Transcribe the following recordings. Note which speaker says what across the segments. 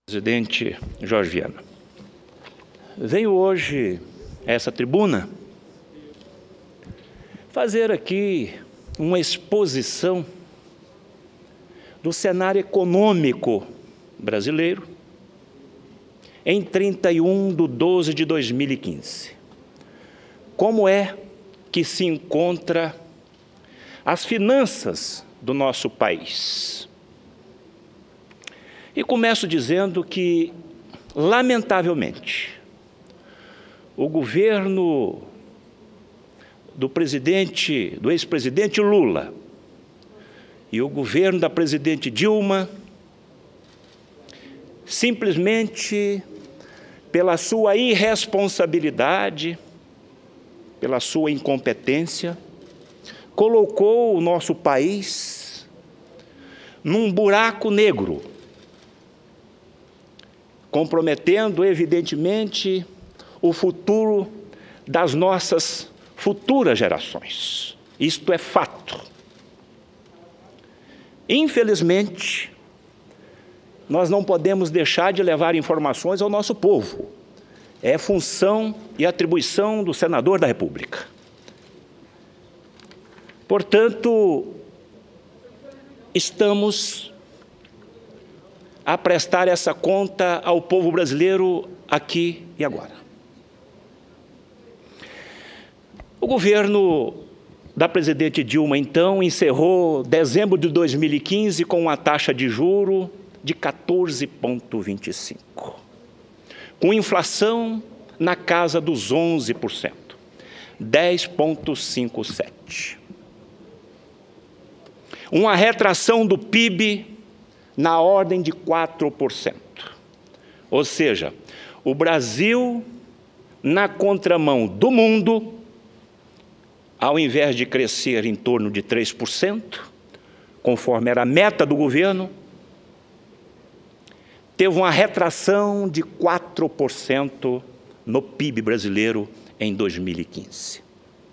Speaker 1: Presidente Jorge Viana, venho hoje a essa tribuna fazer aqui uma exposição do cenário econômico brasileiro em 31/12/2015. Como é que se encontra as finanças do nosso país? E começo dizendo que, lamentavelmente, o governo do ex-presidente Lula e o governo da presidente Dilma, simplesmente pela sua irresponsabilidade, pela sua incompetência, colocou o nosso país num buraco negro, comprometendo, evidentemente, o futuro das nossas futuras gerações. Isto é fato. Infelizmente, nós não podemos deixar de levar informações ao nosso povo. É função e atribuição do senador da República. Portanto, estamos a prestar essa conta ao povo brasileiro aqui e agora. O governo da presidente Dilma, então, encerrou dezembro de 2015 com uma taxa de juros de 14,25%, com inflação na casa dos 11%, 10,57%. Uma retração do PIB na ordem de 4%. Ou seja, o Brasil, na contramão do mundo, ao invés de crescer em torno de 3%, conforme era a meta do governo, teve uma retração de 4% no PIB brasileiro em 2015.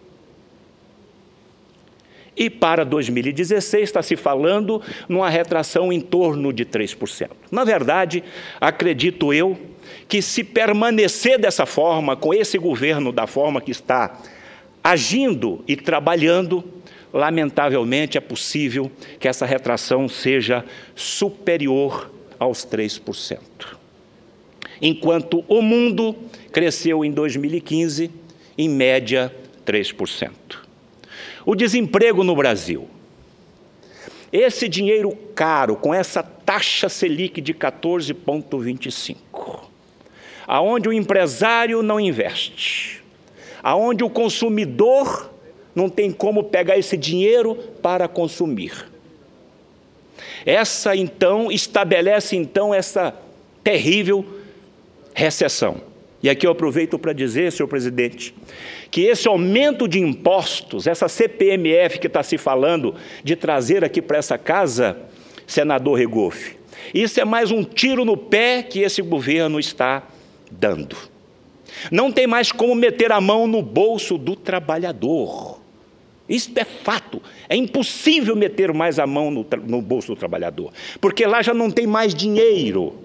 Speaker 1: E para 2016 está se falando numa retração em torno de 3%. Na verdade, acredito eu que se permanecer dessa forma, com esse governo da forma que está agindo e trabalhando, lamentavelmente é possível que essa retração seja superior aos 3%. Enquanto o mundo cresceu em 2015, em média, 3%. O desemprego no Brasil. Esse dinheiro caro, com essa taxa Selic de 14,25%, aonde o empresário não investe, aonde o consumidor não tem como pegar esse dinheiro para consumir. Essa, então, estabelece, então, essa terrível recessão. E aqui eu aproveito para dizer, senhor presidente, que esse aumento de impostos, essa CPMF que está se falando de trazer aqui para essa casa, senador Regofe, isso é mais um tiro no pé que esse governo está dando. Não tem mais como meter a mão no bolso do trabalhador. Isso é fato. É impossível meter mais a mão no bolso do trabalhador, porque lá já não tem mais dinheiro.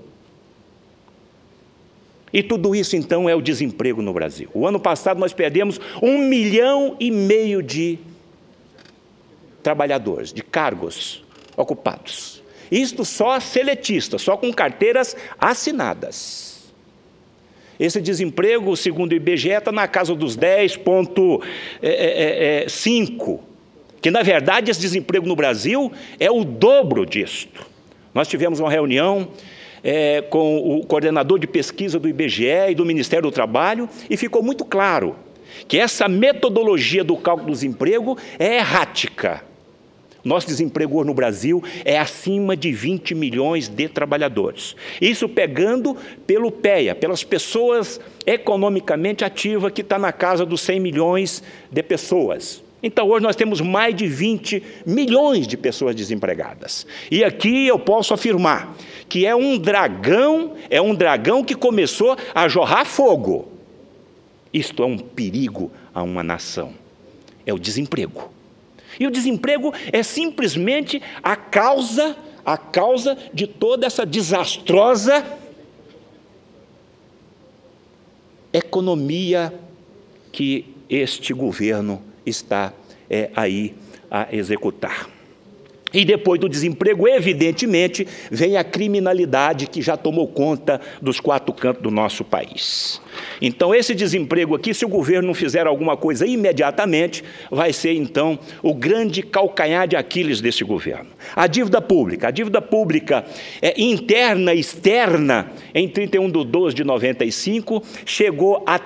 Speaker 1: E tudo isso, então, é o desemprego no Brasil. O ano passado nós perdemos 1,5 milhão de trabalhadores, de cargos ocupados. Isto só seletistas, só com carteiras assinadas. Esse desemprego, segundo o IBGE, está na casa dos 10,5%, que, na verdade, esse desemprego no Brasil é o dobro disto. Nós tivemos uma reunião com o coordenador de pesquisa do IBGE e do Ministério do Trabalho, e ficou muito claro que essa metodologia do cálculo do desemprego é errática. Nosso desemprego no Brasil é acima de 20 milhões de trabalhadores. Isso pegando pelo PEA, pelas pessoas economicamente ativas, que está na casa dos 100 milhões de pessoas. Então, hoje nós temos mais de 20 milhões de pessoas desempregadas. E aqui eu posso afirmar que é um dragão que começou a jorrar fogo. Isto é um perigo a uma nação. É o desemprego. E o desemprego é simplesmente a causa de toda essa desastrosa economia que este governo está aí a executar. E depois do desemprego, evidentemente, vem a criminalidade que já tomou conta dos quatro cantos do nosso país. Então, esse desemprego aqui, se o governo não fizer alguma coisa imediatamente, vai ser, então, o grande calcanhar de Aquiles desse governo. A dívida pública interna e externa, em 31/12/95, chegou a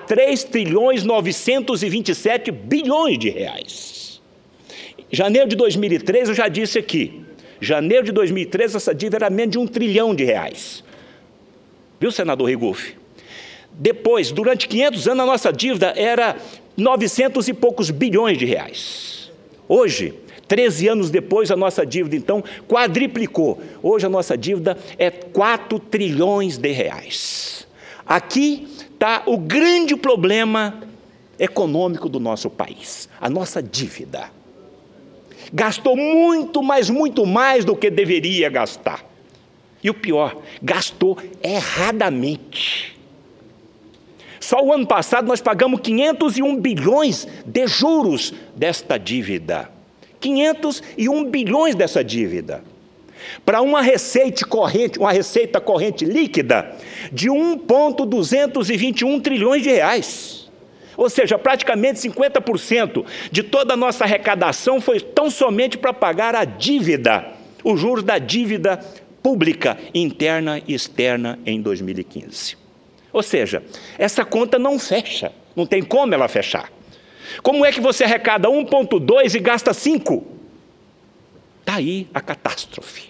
Speaker 1: 3.927 bilhões de reais. Janeiro de 2013, eu já disse aqui, janeiro de 2013, essa dívida era menos de R$1 trilhão. Viu, senador Regufe? Depois, durante 500 anos, a nossa dívida era 900 e poucos bilhões de reais. Hoje, 13 anos depois, a nossa dívida, então, quadriplicou. Hoje, a nossa dívida é 4 trilhões de reais. Aqui está o grande problema econômico do nosso país, a nossa dívida. Gastou muito mais do que deveria gastar. E o pior, gastou erradamente. Só o ano passado nós pagamos 501 bilhões de juros desta dívida. 501 bilhões dessa dívida. Para uma receita corrente líquida de 1,221 trilhões de reais. Ou seja, praticamente 50% de toda a nossa arrecadação foi tão somente para pagar a dívida, os juros da dívida pública, interna e externa em 2015. Ou seja, essa conta não fecha, não tem como ela fechar. Como é que você arrecada 1,2 e gasta 5? Está aí a catástrofe.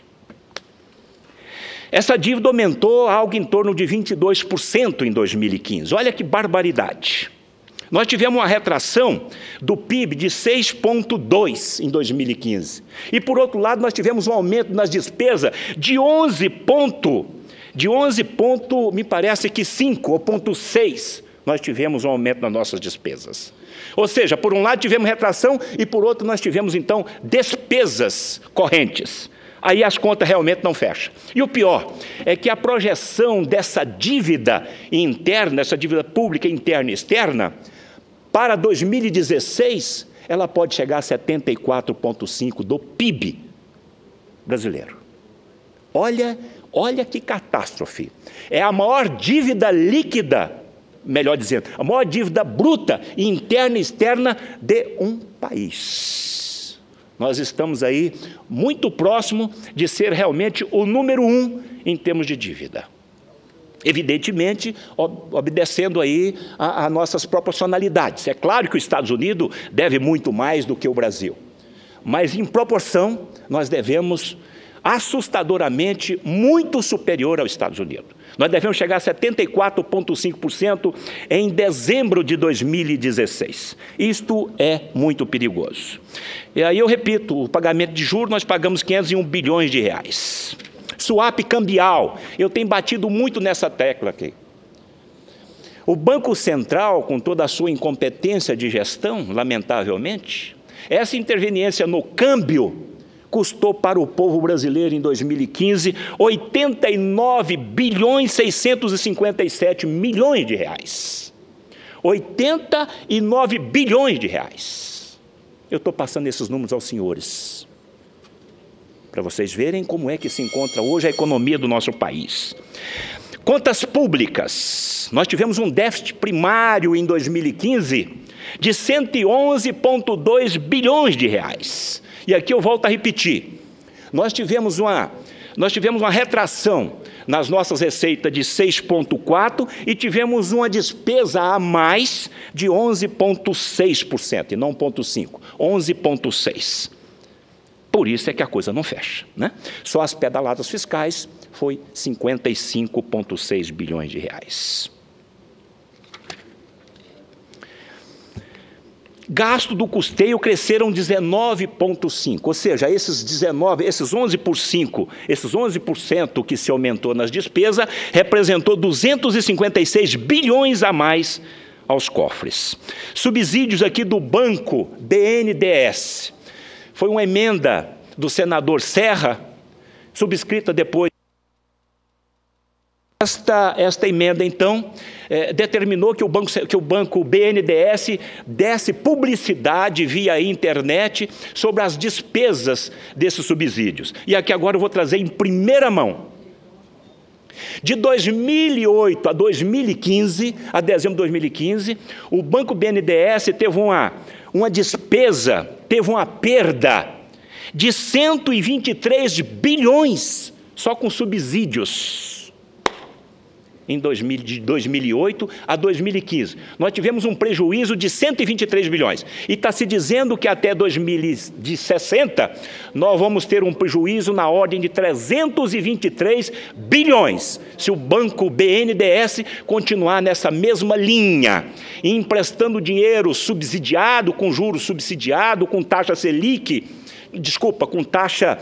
Speaker 1: Essa dívida aumentou algo em torno de 22% em 2015. Olha que barbaridade. Nós tivemos uma retração do PIB de 6,2% em 2015. E, por outro lado, nós tivemos um aumento nas despesas de 11 me parece que 5 ou 0,6%. Nós tivemos um aumento nas nossas despesas. Ou seja, por um lado tivemos retração e, por outro, nós tivemos, então, despesas correntes. Aí as contas realmente não fecham. E o pior é que a projeção dessa dívida interna, essa dívida pública interna e externa, para 2016, ela pode chegar a 74,5% do PIB brasileiro. Olha que catástrofe. É a maior dívida líquida, melhor dizendo, a maior dívida bruta, interna e externa de um país. Nós estamos aí muito próximo de ser realmente o número 1 em termos de dívida. Evidentemente, obedecendo aí a nossas proporcionalidades. É claro que os Estados Unidos deve muito mais do que o Brasil, mas em proporção nós devemos assustadoramente muito superior aos Estados Unidos. Nós devemos chegar a 74,5% em dezembro de 2016. Isto é muito perigoso. E aí eu repito, o pagamento de juros nós pagamos 501 bilhões de reais. Swap cambial, eu tenho batido muito nessa tecla aqui. O Banco Central, com toda a sua incompetência de gestão, lamentavelmente, essa interveniência no câmbio custou para o povo brasileiro em 2015 89 bilhões 657 milhões de reais. 89 bilhões de reais. Eu estou passando esses números aos senhores, para vocês verem como é que se encontra hoje a economia do nosso país. Contas públicas. Nós tivemos um déficit primário em 2015 de 111,2 bilhões de reais. E aqui eu volto a repetir. Nós tivemos uma retração nas nossas receitas de 6,4% e tivemos uma despesa a mais de 11,6%, e não 0,5%, 11,6%. Por isso é que a coisa não fecha, né? Só as pedaladas fiscais foi 55,6 bilhões de reais. Gasto do custeio cresceram 19,5%, ou seja, esses 11% que se aumentou nas despesas, representou 256 bilhões a mais aos cofres. Subsídios aqui do Banco BNDES. Foi uma emenda do senador Serra, subscrita depois Esta emenda, então, determinou que o banco BNDES desse publicidade via internet sobre as despesas desses subsídios. E aqui agora eu vou trazer em primeira mão. De 2008 a 2015, a dezembro de 2015, o banco BNDES teve uma despesa, teve uma perda de 123 bilhões só com subsídios. De 2008 a 2015. Nós tivemos um prejuízo de 123 bilhões. E está se dizendo que até 2060 nós vamos ter um prejuízo na ordem de 323 bilhões, se o banco BNDES continuar nessa mesma linha, emprestando dinheiro subsidiado, com juros subsidiados, com taxa Selic, com taxa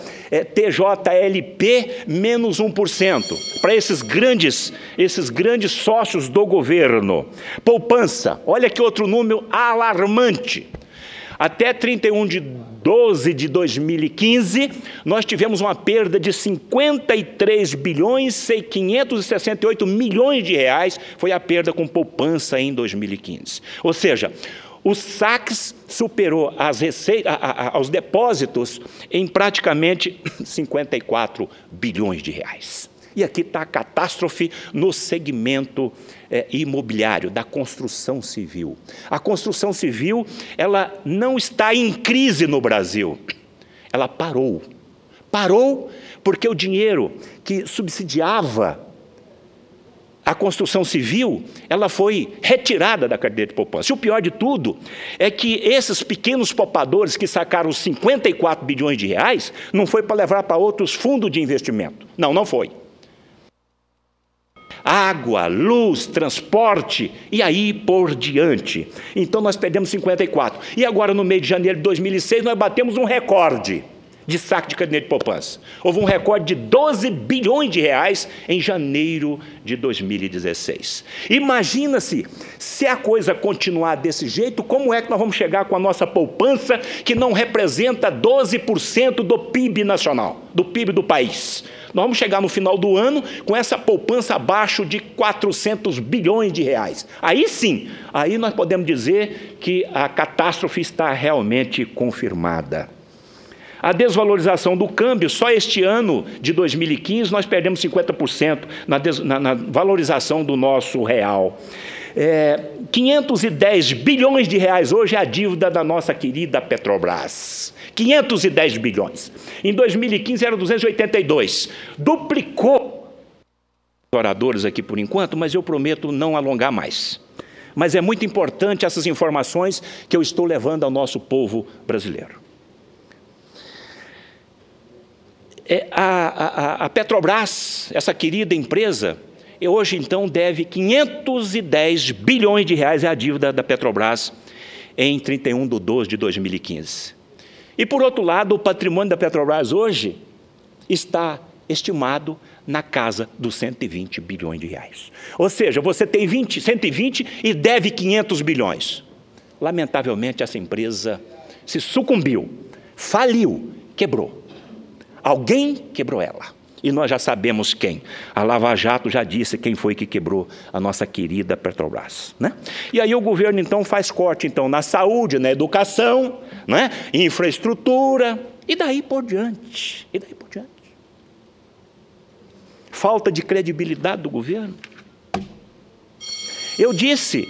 Speaker 1: TJLP menos 1%, para esses grandes sócios do governo. Poupança, olha que outro número alarmante. Até 31 de 12 de 2015, nós tivemos uma perda de 53 bilhões e 568 milhões de reais, foi a perda com poupança em 2015. Ou seja, os saques superou aos depósitos em praticamente 54 bilhões de reais. E aqui está a catástrofe no segmento imobiliário, da construção civil. A construção civil, ela não está em crise no Brasil, ela parou. Parou porque o dinheiro que subsidiava a construção civil, ela foi retirada da carteira de poupança. E o pior de tudo é que esses pequenos poupadores que sacaram 54 bilhões de reais, não foi para levar para outros fundos de investimento. Não foi. Água, luz, transporte, e aí por diante. Então nós perdemos 54. E agora, no mês de janeiro de 2006, nós batemos um recorde de saque de caderneta de poupança. Houve um recorde de 12 bilhões de reais em janeiro de 2016. Imagina-se, se a coisa continuar desse jeito, como é que nós vamos chegar com a nossa poupança, que não representa 12% do PIB nacional, do PIB do país? Nós vamos chegar no final do ano com essa poupança abaixo de 400 bilhões de reais. Aí sim, aí nós podemos dizer que a catástrofe está realmente confirmada. A desvalorização do câmbio, só este ano de 2015, nós perdemos 50% na valorização do nosso real. 510 bilhões de reais hoje é a dívida da nossa querida Petrobras. 510 bilhões. Em 2015 era 282. Duplicou. Oradores aqui por enquanto, mas eu prometo não alongar mais. Mas é muito importante essas informações que eu estou levando ao nosso povo brasileiro. A Petrobras, essa querida empresa, hoje então deve 510 bilhões de reais, é a dívida da Petrobras em 31 de 12 de 2015. E por outro lado, o patrimônio da Petrobras hoje está estimado na casa dos 120 bilhões de reais. Ou seja, você tem 120 e deve 500 bilhões. Lamentavelmente, essa empresa se sucumbiu, faliu, quebrou. Alguém quebrou ela. E nós já sabemos quem. A Lava Jato já disse quem foi que quebrou a nossa querida Petrobras, né? E aí o governo, então, faz corte então, na saúde, na educação, né? Infraestrutura, e daí por diante. Falta de credibilidade do governo. Eu disse,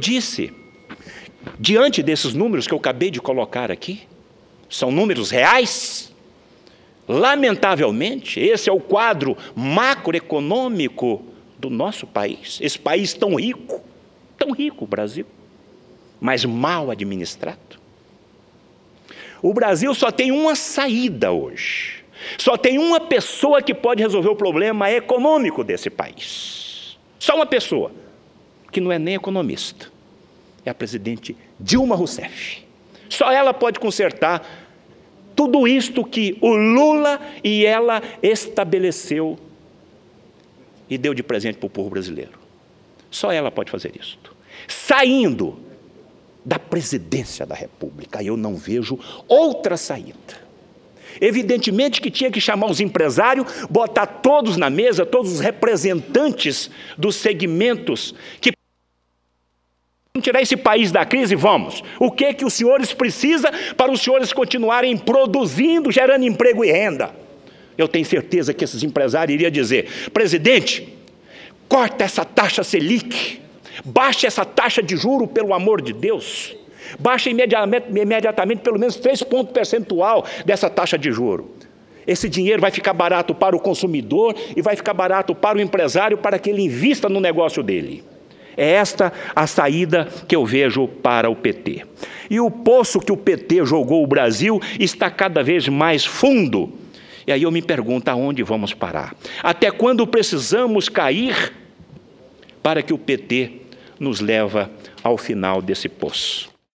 Speaker 1: diante desses números que eu acabei de colocar aqui, são números reais. Lamentavelmente, esse é o quadro macroeconômico do nosso país. Esse país tão rico, o Brasil, mas mal administrado. O Brasil só tem uma saída hoje. Só tem uma pessoa que pode resolver o problema econômico desse país. Só uma pessoa, que não é nem economista. É a presidente Dilma Rousseff. Só ela pode consertar tudo isto que o Lula e ela estabeleceu e deu de presente para o povo brasileiro. Só ela pode fazer isto. Saindo da presidência da República, eu não vejo outra saída. Evidentemente que tinha que chamar os empresários, botar todos na mesa, todos os representantes dos segmentos que tirar esse país da crise, vamos. O que é que os senhores precisam para os senhores continuarem produzindo, gerando emprego e renda? Eu tenho certeza que esses empresários iriam dizer: presidente, corta essa taxa Selic, baixa essa taxa de juro, pelo amor de Deus. Baixa imediatamente pelo menos 3 pontos percentual dessa taxa de juro. Esse dinheiro vai ficar barato para o consumidor e vai ficar barato para o empresário, para que ele invista no negócio dele. É esta a saída que eu vejo para o PT. E o poço que o PT jogou o Brasil está cada vez mais fundo. E aí eu me pergunto, aonde vamos parar? Até quando precisamos cair para que o PT nos leve ao final desse poço?